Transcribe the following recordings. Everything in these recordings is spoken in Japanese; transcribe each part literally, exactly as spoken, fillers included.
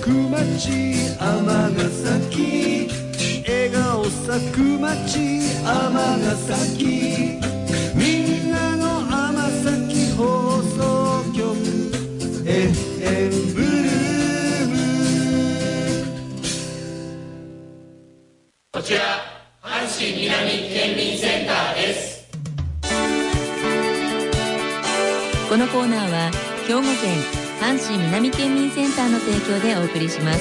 く街尼崎、笑顔咲く街尼崎、みんなの尼崎放送局 エフエム ブルーム。 こちら阪神南県民センターです。 このコーナーは兵庫県阪神南県民センターの提供でお送りします。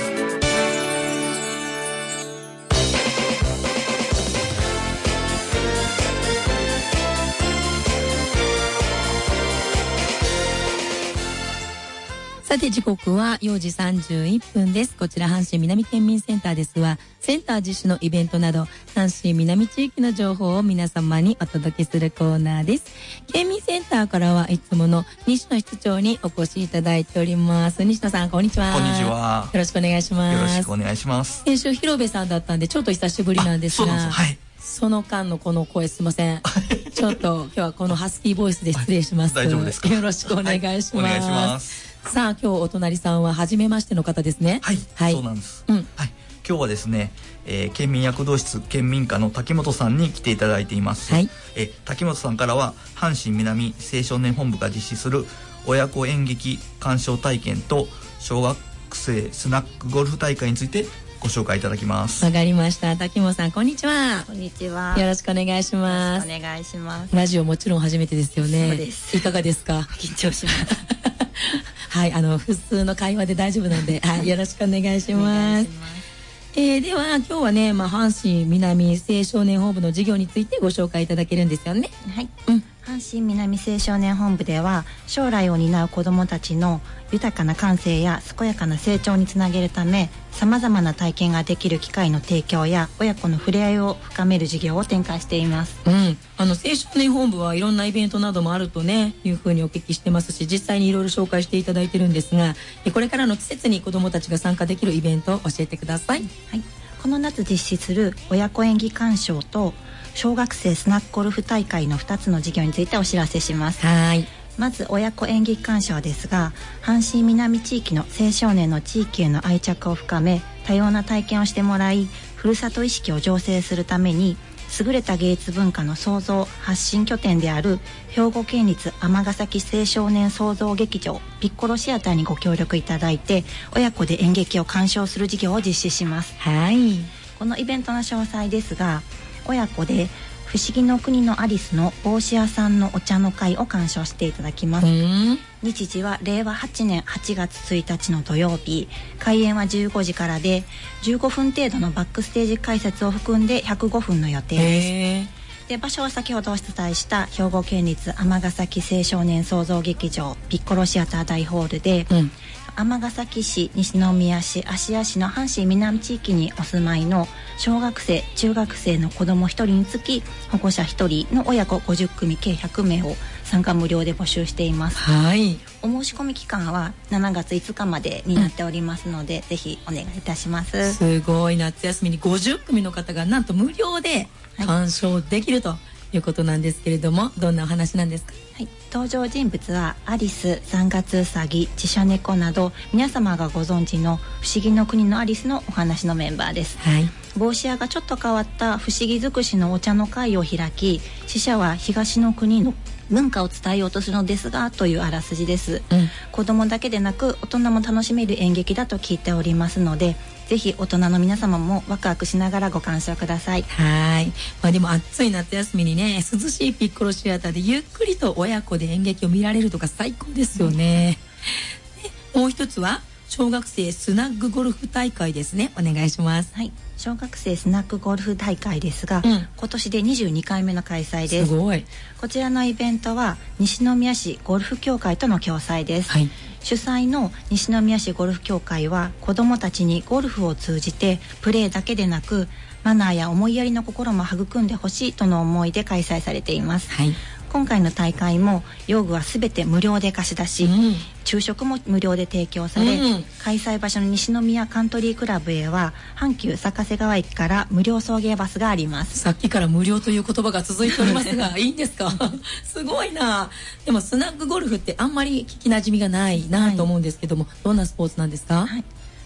さて時刻はよじさんじゅういっぷんです。こちら阪神南県民センターですが、センター実施のイベントなど阪神南地域の情報を皆様にお届けするコーナーです。県民センターからはいつもの西野室長にお越しいただいております。西野さん、こんにちは。 こんにちは。 よろしくお願いします。 よろしくお願いします。 先週広部さんだったんでちょっと久しぶりなんですが、 そうなんです、はい、 その間のこの声すいませんちょっと今日はこのハスキーボイスで失礼します。 大丈夫ですか。 よろしくお願いします。 はい、お願いします。 さあ今日お隣さんは初めましての方ですね。 はい、はい、そうなんです、うん、はい、今日はですね、えー、県民躍動室県民課の滝本さんに来ていただいています、はい、え滝本さんからは阪神南青少年本部が実施する親子演劇鑑賞体験と小学生スナックゴルフ大会についてご紹介いただきます。 わかりました。滝本さん、こんにちは。 こんにちは。 よろしくお願いします。 お願いします。 ラジオもちろん初めてですよね。 そうです。 いかがですか。 緊張しますはい、あの普通の会話で大丈夫なので、はい、よろしくお願いします。えー、では今日はね、まあ、阪神南青少年本部の授業についてご紹介いただけるんですよね。 はい、うん、阪神南青少年本部では将来を担う子どもたちの豊かな感性や健やかな成長につなげるため、さまざまな体験ができる機会の提供や親子の触れ合いを深める事業を展開しています。 うん、あの青少年本部はいろんなイベントなどもあるとねいうふうにお聞きしてますし、実際にいろいろ紹介していただいてるんですが、これからの季節に子どもたちが参加できるイベントを教えてください。 はい、この夏実施する親子演技鑑賞と小学生スナックゴルフ大会のふたつの授業についてお知らせします。 はい、 まず親子演劇鑑賞ですが、阪神南地域の青少年の地域への愛着を深め、多様な体験をしてもらい、ふるさと意識を醸成するために優れた芸術文化の創造発信拠点である兵庫県立尼崎青少年創造劇場ピッコロシアターにご協力いただいて、親子で演劇を鑑賞する事業を実施します。 はい、 このイベントの詳細ですが、親子で不思議の国のアリスの帽子屋さんのお茶の会を鑑賞していただきます。日時はれいわはちねんはちがつついたちの土曜日、開演はじゅうごじからでじゅうごふん程度のバックステージ解説を含んでひゃくごふんの予定です。で、場所は先ほどお伝えした兵庫県立尼崎青少年創造劇場ピッコロシアター大ホールで、うん、尼崎市、西宮市、芦屋市の阪神南地域にお住まいの小学生、中学生の子どもひとりにつき保護者ひとりの親子ごじゅっくみ計ひゃくめいを参加無料で募集しています。 はい、 お申し込み期間はしちがついつかまでになっておりますので、うん、ぜひお願いいたします。 すごい、夏休みにごじゅっくみの方がなんと無料で鑑賞できるということなんですけれども、どんなお話なんですか。 はい、登場人物はアリス、三月うさぎ、ちしゃ猫など皆様がご存知の不思議の国のアリスのお話のメンバーです。 はい、 帽子屋がちょっと変わった不思議尽くしのお茶の会を開き、死者は東の国の文化を伝えようとするのですがというあらすじです。うん、子供だけでなく大人も楽しめる演劇だと聞いておりますので、ぜひ大人の皆様もワクワクしながらご鑑賞ください。 はい、まあ、でも暑い夏休みにね、涼しいピッコロシアターでゆっくりと親子で演劇を見られるとか最高ですよね。でもう一つは小学生スナックゴルフ大会ですね。お願いします。 はい、小学生スナックゴルフ大会ですが、うん、今年でにじゅうにかいめの開催です。 すごい。 こちらのイベントは西宮市ゴルフ協会との共催です。はい、主催の西宮市ゴルフ協会は子どもたちにゴルフを通じてプレーだけでなくマナーや思いやりの心も育んでほしいとの思いで開催されています。はい、今回の大会も用具はすべて無料で貸し出し、うん、昼食も無料で提供され、うん、開催場所の西宮カントリークラブへは阪急坂瀬川駅から無料送迎バスがあります。 さっきから無料という言葉が続いておりますがいいんですか。すごいな。でもスナックゴルフってあんまり聞きなじみがないなと思う、はい、んですけども、どんなスポーツなんですか。はい、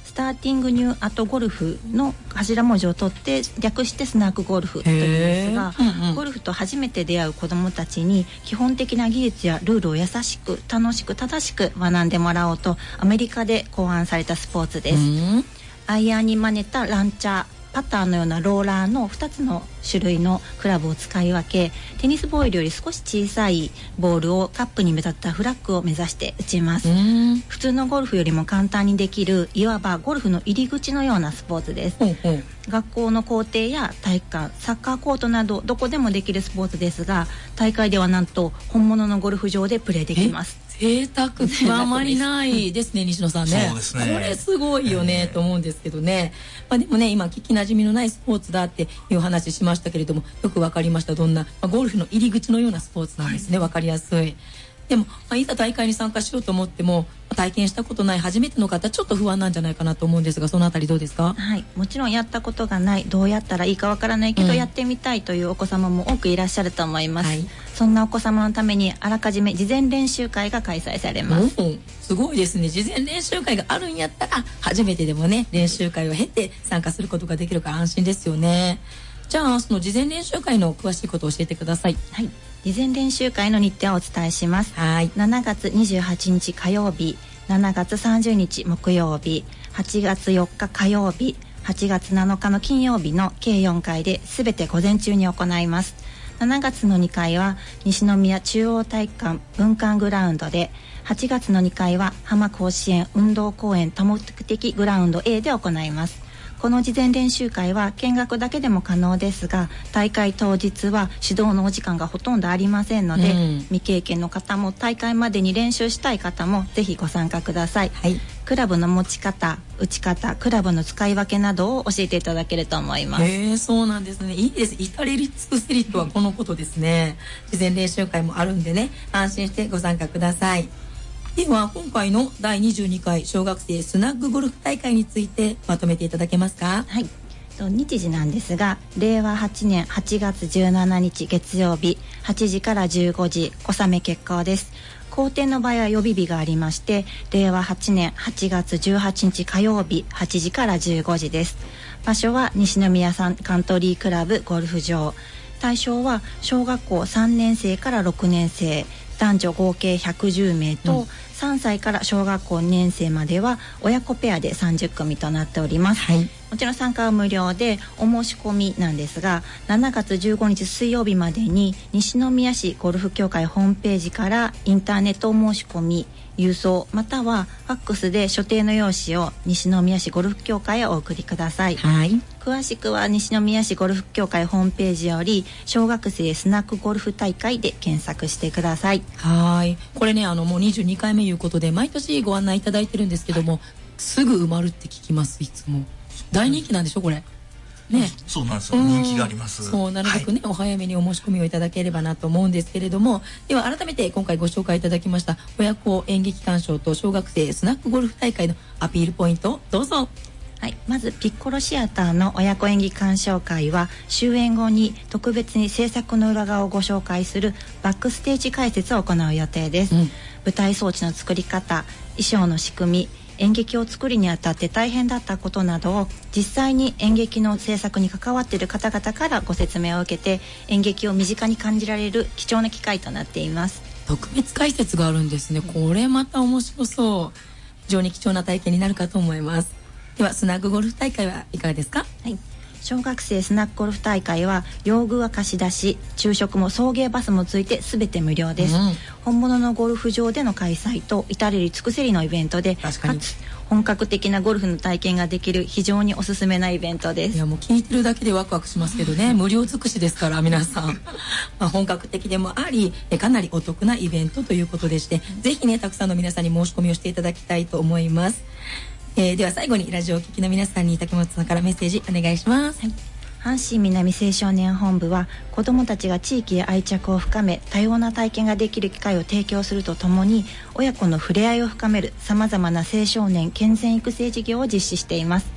スターティングニューアットゴルフの頭文字を取って略してスナックゴルフというんですが、うんうん、ゴルフと初めて出会う子どもたちに基本的な技術やルールを優しく楽しく正しく学んでもらおうとアメリカで考案されたスポーツです。うん、アイアンに真似たランチャー、パターのようなローラーのふたつの種類のクラブを使い分け、テニスボールより少し小さいボールをカップに目立ったフラッグを目指して打ちます。普通のゴルフよりも簡単にできる、いわばゴルフの入り口のようなスポーツです。うんうん、学校の校庭や体育館、サッカーコートなどどこでもできるスポーツですが、大会ではなんと本物のゴルフ場でプレーできます。 贅沢極まりないですね、西野さんね。 そうですね。 これすごいよね、えー、と思うんですけどね。まあ、でもね、今聞きなじみのないスポーツだっていう話しましたけれども、よくわかりました。どんな、まあ、ゴルフの入り口のようなスポーツなんですね。わかりやすい。でも、まあ、いざ大会に参加しようと思っても、体験したことない初めての方、ちょっと不安なんじゃないかなと思うんですが、そのあたりどうですか？ はい、もちろんやったことがない、どうやったらいいかわからないけど、うん、やってみたいというお子様も多くいらっしゃると思います。はい、そんなお子様のためにあらかじめ事前練習会が開催されます。 うん、すごいですね。事前練習会があるんやったら初めてでもね、練習会を経て参加することができるから安心ですよね。じゃあその事前練習会の詳しいことを教えてください。 はい、事前練習会の日程をお伝えします。はい、しちがつにじゅうはちにち火曜日、しちがつさんじゅうにち木曜日、はちがつよっか火曜日、はちがつなのかの金曜日の計よんかいで全て午前中に行います。しちがつのにかいは西宮中央体育館文館グラウンドで、はちがつのにかいは浜甲子園運動公園多目的グラウンド A で行います。この事前練習会は見学だけでも可能ですが、大会当日は指導のお時間がほとんどありませんので、うん、未経験の方も大会までに練習したい方もぜひご参加ください。はい、クラブの持ち方、打ち方、クラブの使い分けなどを教えていただけると思います。 へー、そうなんですね。いいです。至れり尽くせりとはこのことですね。事前練習会もあるんでね、安心してご参加ください。では今回のだいにじゅうにかい小学生スナッグゴルフ大会についてまとめていただけますか？ はい、日時なんですが、れいわはちねんはちがつじゅうしちにち月曜日はちじからじゅうごじ、小雨決行です。後転の場合は予備日がありまして、れいわはちねんはちがつじゅうはちにち火曜日はちじからじゅうごじです。場所は西宮サンカントリークラブゴルフ場。対象は小学校さんねんせいからろくねんせい、男女合計ひゃくじゅうめいと、うん、さんさいから小学校にねんせいまでは親子ペアでさんじゅっくみとなっております。はい、もちろん参加は無料で、お申し込みなんですが、しちがつじゅうごにち水曜日までに西宮市ゴルフ協会ホームページからインターネットお申し込み、郵送またはファックスで所定の用紙を西宮市ゴルフ協会へお送りください。はい、詳しくは西宮市ゴルフ協会ホームページより小学生スナックゴルフ大会で検索してください。 はい、これね、あのもうにじゅうにかいめいうことで毎年ご案内いただいてるんですけども、はい、すぐ埋まるって聞きます。いつも大人気なんでしょこれね。 そうなんですよ、人気があります。 そう、なるべくね、はい、お早めにお申し込みをいただければなと思うんですけれども、では改めて今回ご紹介いただきました親子演劇鑑賞と小学生スナックゴルフ大会のアピールポイントをどうぞ。 はい、まずピッコロシアターの親子演技鑑賞会は終演後に特別に制作の裏側をご紹介するバックステージ解説を行う予定です。うん、舞台装置の作り方、衣装の仕組み、演劇を作りにあたって大変だったことなどを実際に演劇の制作に関わっている方々からご説明を受けて、演劇を身近に感じられる貴重な機会となっています。 特別解説があるんですね。これまた面白そう。非常に貴重な体験になるかと思います。ではスナッグゴルフ大会はいかがですか？ はい、小学生スナックゴルフ大会は用具は貸し出し、昼食も送迎バスもついて全て無料です。うん、本物のゴルフ場での開催と至れり尽くせりのイベントで、 確かにかつ本格的なゴルフの体験ができる非常におすすめなイベントです。 いやもう聞いてるだけでワクワクしますけどね無料尽くしですから皆さんまあ本格的でもありかなりお得なイベントということでして、ぜひねたくさんの皆さんに申し込みをしていただきたいと思います。えー、では最後にラジオを聴きの皆さんに竹本さんからメッセージお願いします。はい、 阪神南青少年本部は子どもたちが地域へ愛着を深め多様な体験ができる機会を提供するとともに、親子の触れ合いを深めるさまざまな青少年健全育成事業を実施しています。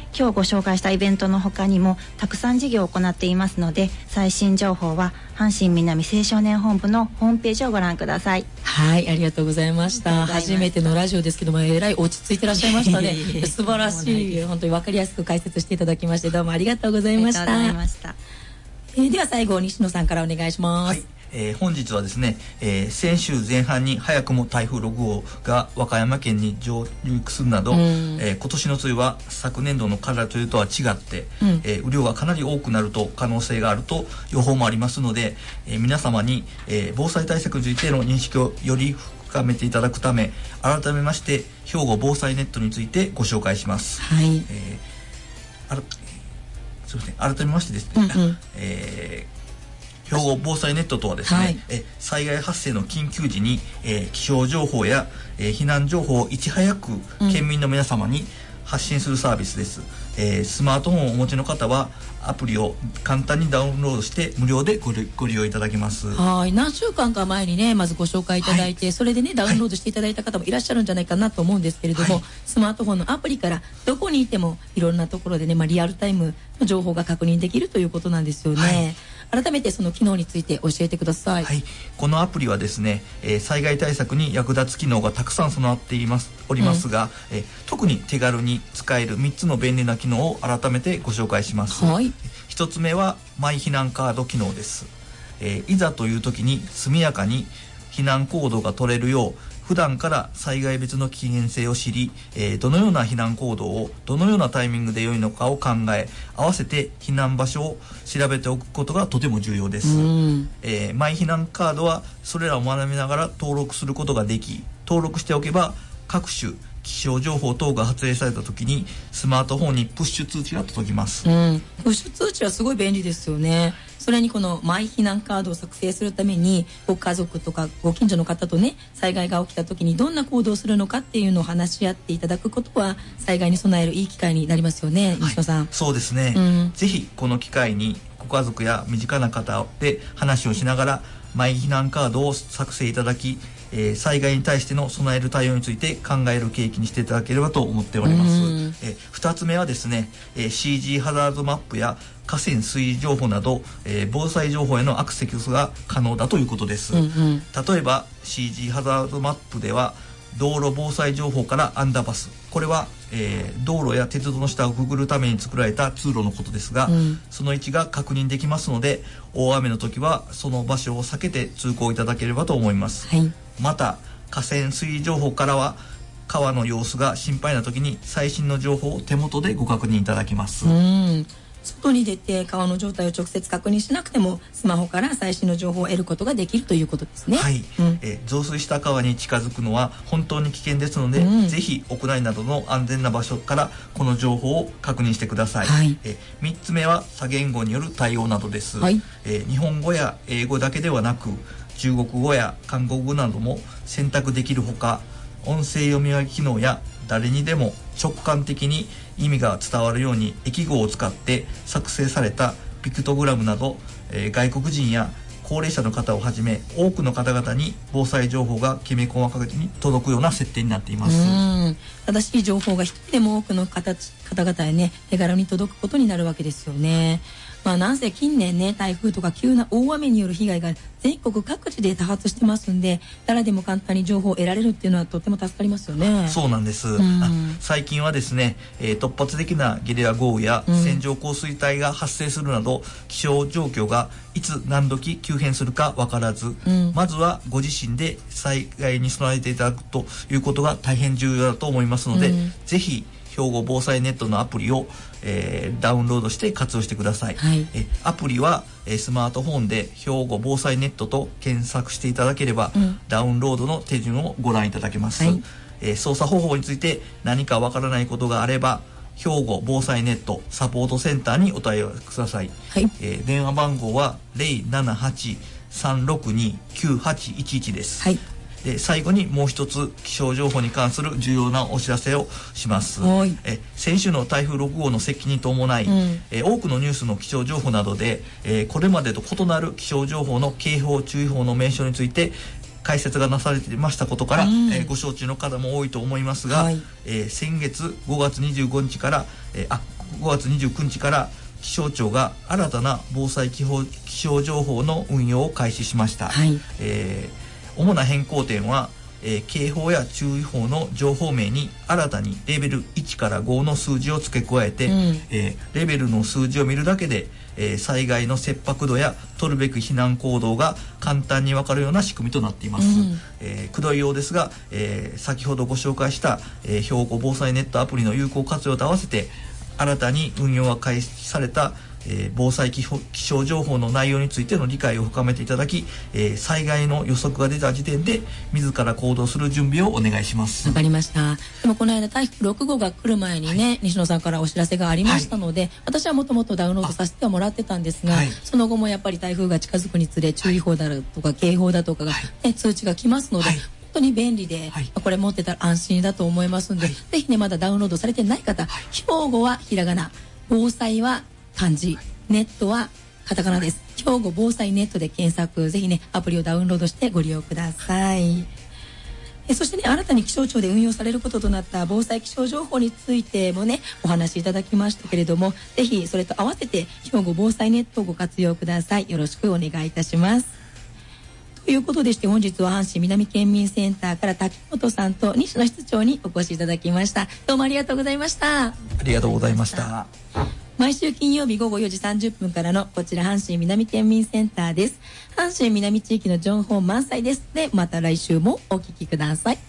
今日ご紹介したイベントの他にもたくさん事業を行っていますので、最新情報は阪神南青少年本部のホームページをご覧ください。 はい、ありがとうございました。初めてのラジオですけども、えらい落ち着いてらっしゃいましたね。素晴らしい、本当に分かりやすく解説していただきまして、どうもありがとうございました。ありがとうございました。えー、では最後西野さんからお願いします。 はい、えー、本日はですね、えー、先週前半に早くも台風ろくごうが和歌山県に上陸するなど、うん、えー、今年の梅雨は昨年度のから梅雨とは違って、うん、えー、雨量がかなり多くなると可能性があると予報もありますので、えー、皆様に、えー、防災対策についての認識をより深めていただくため、改めまして兵庫防災ネットについてご紹介します。 はい、 えー、あらすいません、改めましてですね、うんうん、えー兵庫防災ネットとはですね、はい、え災害発生の緊急時に、えー、気象情報や、えー、避難情報をいち早く県民の皆様に発信するサービスです。うん、えー、スマートフォンをお持ちの方はアプリを簡単にダウンロードして無料でご利、ご利用いただけます。 はい、何週間か前にねまずご紹介いただいて、はい、それでねダウンロードしていただいた方もいらっしゃるんじゃないかなと思うんですけれども、はい、スマートフォンのアプリからどこにいてもいろんなところでね、まあ、リアルタイムの情報が確認できるということなんですよね。はい、改めてその機能について教えてください。 はい、このアプリはですね、えー、災害対策に役立つ機能がたくさん備わっていますおりますが、うん、えー、特に手軽に使えるみっつの便利な機能を改めてご紹介します。 はい、 ひとつめはマイ避難カード機能です。えー、いざという時に速やかに避難行動が取れるよう普段から災害別の危険性を知り、えー、どのような避難行動をどのようなタイミングで良いのかを考え、合わせて避難場所を調べておくことがとても重要です。えー、マイ避難カードはそれらを学びながら登録することができ、登録しておけば各種気象情報等が発令された時にスマートフォンにプッシュ通知が届きます。 うん、プッシュ通知はすごい便利ですよね。それにこのマイ避難カードを作成するためにご家族とかご近所の方とね、災害が起きた時にどんな行動をするのかっていうのを話し合っていただくことは災害に備えるいい機会になりますよね。西野さん、 はい、そうですね、うん、ぜひこの機会にご家族や身近な方で話をしながらマイ避難カードを作成いただき、えー、災害に対しての備える対応について考える契機にしていただければと思っております。えー、ふたつめはですね、えー、シージー ハザードマップや河川水位情報など、えー、防災情報へのアクセスが可能だということです。うんうん、例えば シージー ハザードマップでは道路防災情報からアンダーパス、これは、えー、道路や鉄道の下をくぐるために作られた通路のことですが、うん、その位置が確認できますので、大雨の時はその場所を避けて通行いただければと思います。はい、また河川水位情報からは川の様子が心配な時に最新の情報を手元でご確認いただけます。 うん、外に出て川の状態を直接確認しなくてもスマホから最新の情報を得ることができるということですね。 はい、うん、えー、増水した川に近づくのは本当に危険ですので、うん、ぜひ屋内などの安全な場所からこの情報を確認してください。はい、えー、みっつめは多言語による対応などです。はい、えー、日本語や英語だけではなく中国語や韓国語なども選択できるほか、音声読み上げ機能や誰にでも直感的に意味が伝わるように駅語を使って作成されたピクトグラムなど、えー、外国人や高齢者の方をはじめ多くの方々に防災情報がきめ細かに届くような設定になっています。 うん、正しい情報が一人でも多くの方々へね手軽に届くことになるわけですよね。まあ、なんせ近年ね台風とか急な大雨による被害が全国各地で多発してますんで、誰でも簡単に情報を得られるっていうのはとても助かりますよね。 そうなんです。うん、最近はですね、えー、突発的なゲリラ豪雨や線状降水帯が発生するなど、うん、気象状況がいつ何時急変するか分からず、うん、まずはご自身で災害に備えていただくということが大変重要だと思いますので、うん、ぜひ兵庫防災ネットのアプリを、えー、ダウンロードして活用してください。はい、えアプリは、えー、スマートフォンで兵庫防災ネットと検索していただければ、うん、ダウンロードの手順をご覧いただけます。はい、えー、操作方法について何かわからないことがあれば兵庫防災ネットサポートセンターにお問い合わせください。はい、えー、電話番号は ゼロななはち さんろくに きゅうはちいちいち です。はい、で最後にもう一つ気象情報に関する重要なお知らせをします。え先週の台風ろく号の接近に伴い、うん、え多くのニュースの気象情報などで、えこれまでと異なる気象情報の警報注意報の名称について解説がなされていましたことから、うん、えご承知の方も多いと思いますが、はい、え先月ごがつにじゅうごにちから、えあごがつにじゅうくにちから気象庁が新たな防災気象、気象情報の運用を開始しました、はい。えー、主な変更点は、えー、警報や注意報の情報名に新たにレベルいちからごの数字を付け加えて、うん、えー、レベルの数字を見るだけで、えー、災害の切迫度や取るべき避難行動が簡単に分かるような仕組みとなっています、うん。えー、くどいようですが、えー、先ほどご紹介した、えー、兵庫防災ネットアプリの有効活用と合わせて新たに運用が開始された、えー、防災気象情報の内容についての理解を深めていただき、えー、災害の予測が出た時点で自ら行動する準備をお願いします。 わかりました。でもこの間台風ろくごうが来る前にね、はい、西野さんからお知らせがありましたので、はい、私はもともとダウンロードさせてはもらってたんですが、はい、その後もやっぱり台風が近づくにつれ注意報だとか警報だとかが、ね、通知が来ますので、はい、本当に便利で、はい、これ持ってたら安心だと思いますので、はい、ぜひねまだダウンロードされてない方、はい、兵庫はひらがな、防災は漢字、ネットはカタカナです。兵庫防災ネットで検索、ぜひねアプリをダウンロードしてご利用ください。えそしてね、新たに気象庁で運用されることとなった防災気象情報についてもねお話しいただきましたけれども、ぜひそれと合わせて兵庫防災ネットをご活用ください。よろしくお願いいたします。ということでして本日は阪神南県民センターから滝本さんと西野室長にお越しいただきました。どうもありがとうございました。 ありがとうございました。 毎週金曜日午後よじさんじゅっぷんからのこちら阪神南県民センターです。阪神南地域の情報満載です。でまた来週もお聞きください。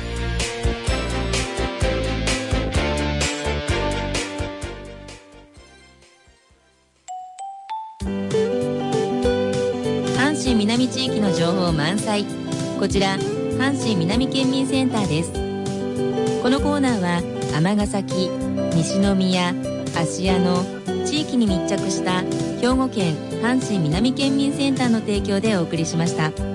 阪神南地域の情報満載、こちら阪神南県民センターです。このコーナーは尼崎、西宮、芦屋の地域に密着した兵庫県阪神南県民センターの提供でお送りしました。